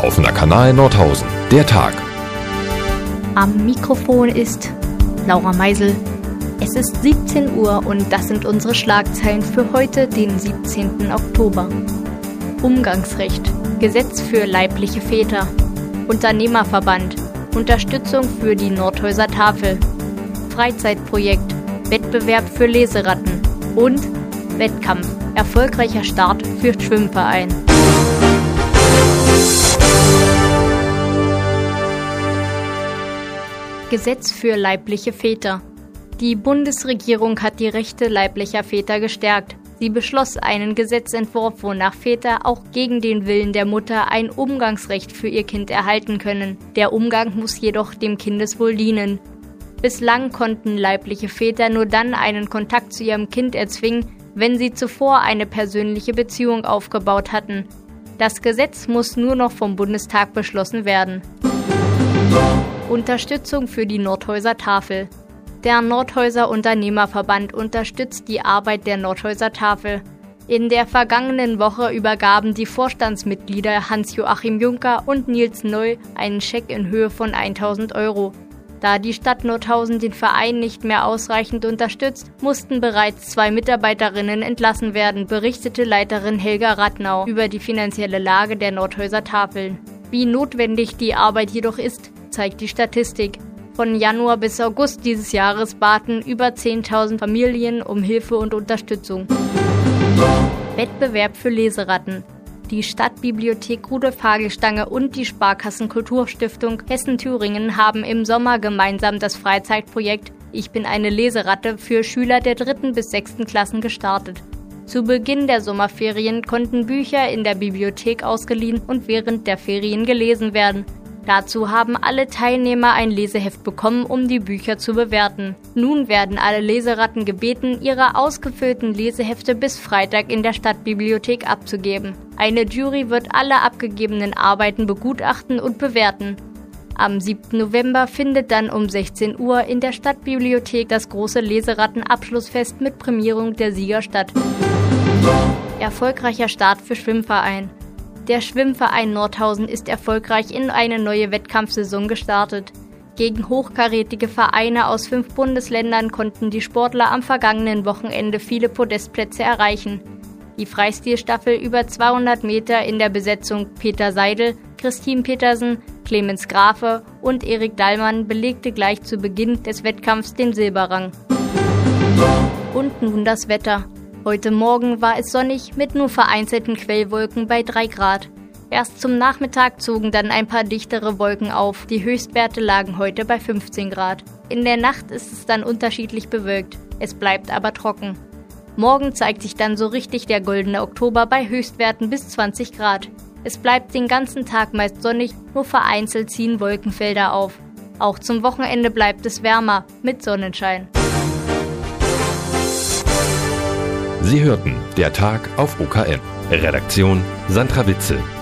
Offener Kanal Nordhausen. Der Tag. Am Mikrofon ist Laura Meisel. Es ist 17 Uhr und das sind unsere Schlagzeilen für heute, den 17. Oktober. Umgangsrecht, Gesetz für leibliche Väter, Unternehmerverband, Unterstützung für die Nordhäuser Tafel, Freizeitprojekt, Wettbewerb für Leseratten und Wettkampf, erfolgreicher Start für Schwimmverein. Gesetz für leibliche Väter. Die Bundesregierung hat die Rechte leiblicher Väter gestärkt. Sie beschloss einen Gesetzentwurf, wonach Väter auch gegen den Willen der Mutter ein Umgangsrecht für ihr Kind erhalten können. Der Umgang muss jedoch dem Kindeswohl dienen. Bislang konnten leibliche Väter nur dann einen Kontakt zu ihrem Kind erzwingen, wenn sie zuvor eine persönliche Beziehung aufgebaut hatten. Das Gesetz muss nur noch vom Bundestag beschlossen werden. Unterstützung für die Nordhäuser Tafel. Der Nordhäuser Unternehmerverband unterstützt die Arbeit der Nordhäuser Tafel. In der vergangenen Woche übergaben die Vorstandsmitglieder Hans-Joachim Juncker und Nils Neu einen Scheck in Höhe von 1.000 €. Da die Stadt Nordhausen den Verein nicht mehr ausreichend unterstützt, mussten bereits 2 Mitarbeiterinnen entlassen werden, berichtete Leiterin Helga Radnau über die finanzielle Lage der Nordhäuser Tafeln. Wie notwendig die Arbeit jedoch ist, zeigt die Statistik. Von Januar bis August dieses Jahres baten über 10.000 Familien um Hilfe und Unterstützung. Wettbewerb für Leseratten. Die Stadtbibliothek Rudolf Hagelstange und die Sparkassen Kulturstiftung Hessen-Thüringen haben im Sommer gemeinsam das Freizeitprojekt Ich bin eine Leseratte für Schüler der 3. bis 6. Klassen gestartet. Zu Beginn der Sommerferien konnten Bücher in der Bibliothek ausgeliehen und während der Ferien gelesen werden. Dazu haben alle Teilnehmer ein Leseheft bekommen, um die Bücher zu bewerten. Nun werden alle Leseratten gebeten, ihre ausgefüllten Lesehefte bis Freitag in der Stadtbibliothek abzugeben. Eine Jury wird alle abgegebenen Arbeiten begutachten und bewerten. Am 7. November findet dann um 16 Uhr in der Stadtbibliothek das große Leseratten-Abschlussfest mit Prämierung der Sieger statt. Erfolgreicher Start für Schwimmverein. Der Schwimmverein Nordhausen ist erfolgreich in eine neue Wettkampfsaison gestartet. Gegen hochkarätige Vereine aus 5 Bundesländern konnten die Sportler am vergangenen Wochenende viele Podestplätze erreichen. Die Freistilstaffel über 200 Meter in der Besetzung Peter Seidel, Christine Petersen, Clemens Grafe und Erik Dallmann belegte gleich zu Beginn des Wettkampfs den Silberrang. Und nun das Wetter. Heute Morgen war es sonnig mit nur vereinzelten Quellwolken bei 3 Grad. Erst zum Nachmittag zogen dann ein paar dichtere Wolken auf. Die Höchstwerte lagen heute bei 15 Grad. In der Nacht ist es dann unterschiedlich bewölkt. Es bleibt aber trocken. Morgen zeigt sich dann so richtig der goldene Oktober bei Höchstwerten bis 20 Grad. Es bleibt den ganzen Tag meist sonnig, nur vereinzelt ziehen Wolkenfelder auf. Auch zum Wochenende bleibt es wärmer mit Sonnenschein. Sie hörten Der Tag auf OKM. Redaktion Sandra Witzel.